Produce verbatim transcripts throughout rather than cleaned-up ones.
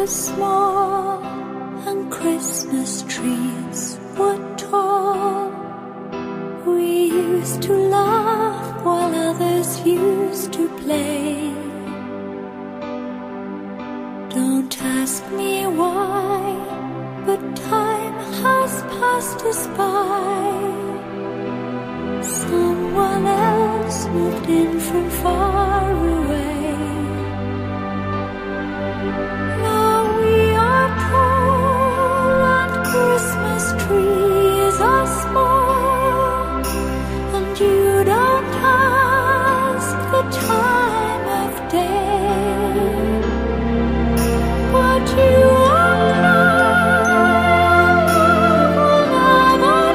was small and Christmas trees were tall, we used to laugh while others used to play. Don't ask me why, but time has passed us by. Someone else moved in from far away. Now we are tall and Christmas trees are small, and you don't ask the time of day, but you are love will never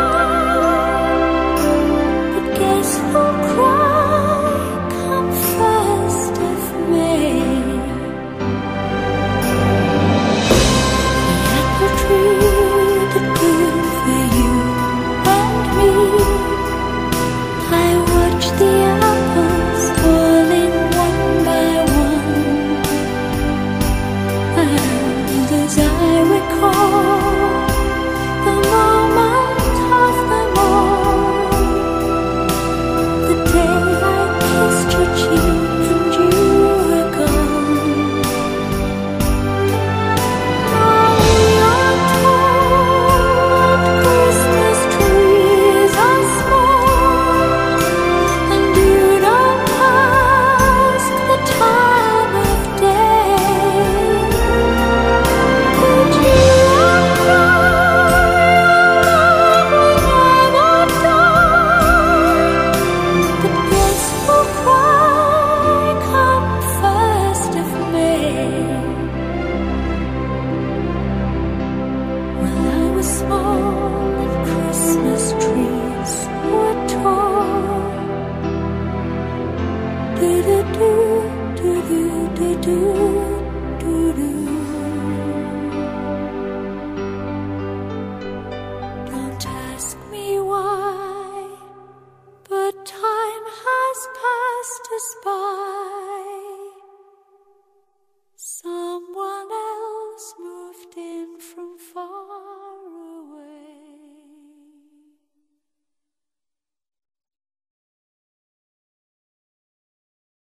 die. But guess who'll cry come first of May? The apple tree that grew for you and me. I watched the apples falling one by one, and as I recall the moment of them all, the day I kissed your cheek and you were gone. Now we are tall and Christmas trees are small, and you don't ask the time of day, but you are love will never die. But guess who'll cry come first of May? Well, I was small and Christmas trees were tall. Do do do do do do do.